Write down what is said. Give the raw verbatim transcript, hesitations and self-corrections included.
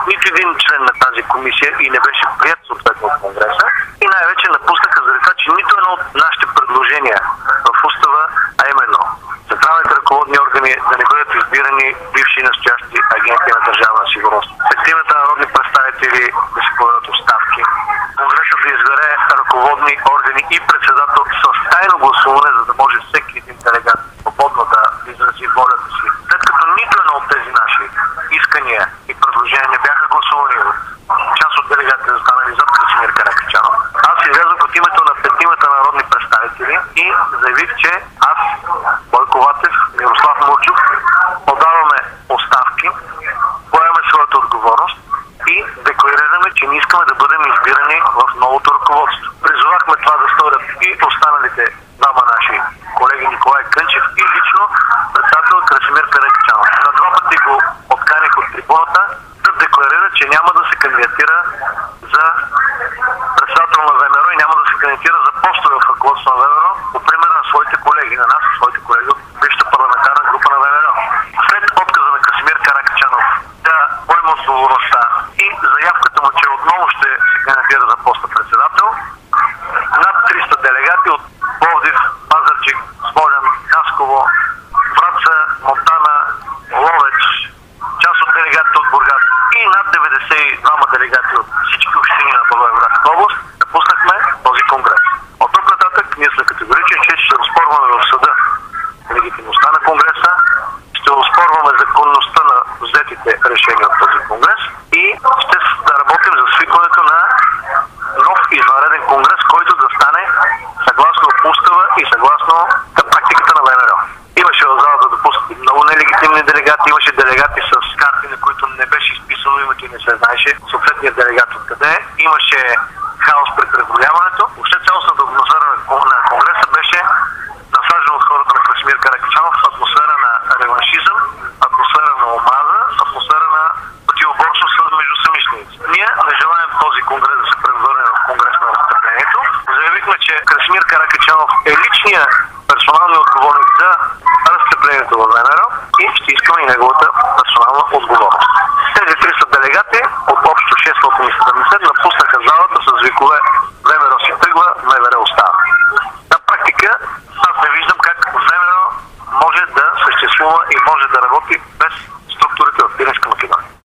нито един член на тази комисия и не беше прият съответно от Конгреса. И най-вече напуснаха заради това, че нито едно от нашите предложения в устава, а именно централните ръководни органи да не бъдат избирани бивши и настоящи агенти на държавна сигурност, петимата народни представители да се подадат оставки, Конгресът да избере ръководни органи и председател с тайно гласуване, за да може всеки един делегат свободно да изрази волята си. След като нито едно от тези наши искания и предложения не бяха гласувани от част от делегатите, застанали зад Красимир Каракачанов, аз излязох от името на петимата народни представители и заявих, че аз, Бойко Ватев, Мирослав Мурчев подаваме оставки, поемаме своята отговорност и декларираме, че не искаме да бъдем избирани в новото ръководство. Призовахме това да сторят и останалите двама наши колеги, Николай Кънчев и лично председател Красимир Каракачанов. На два пъти го отканих от трибуната да декларира, че няма да се кандидатира за председател на ВМРО и няма да се кандидатира за постове в ръководство на ВМРО, по пример на своите колеги, на нас, своите колеги от бившата парламентарна група на ВМРО. След отказа на Красимир Каракачанов да поема отговорността и заявката му, че отново ще се кандидатира за поста председател, над триста делегати от Пловдив, Пазарджик, Смолян, Хасково, Враца, Монтана, Ловеч, част от делегатите от Бургас и над деветдесет и двама делегати от всички общини на Благоевградска област напуснахме този конгрес. От тук нататък ние сме категорични, че ще оспорваме в съда легитимността на конгреса, ще оспорваме законността на взетите решения от този конгрес и ще да работим за свикването на нов извънреден конгрес, който да стане съгласно устава и съгласно практиката на ВМРО. Имаше в залата допуснати много нелегитимни делегати, имаше делегати с карти, на които не беше изписано името и не се знаеше съответният делегат откъде е. Имаше хаос при преброяването. Въобще цялостната атмосфера на конгреса беше насаждана от хората на Красимир Каракачанов в атмосфера на реваншизъм, атмосфера на омраза, атмосфера на противоборство между самишленици. Ние не желаем този конгрес да се превърне в конгрес на разцеплението. Заявихме, че Красимир Каракачанов е личният персоналния отговорник за разцеплението в ВМРО и ще искаме и неговата персонална отговорност.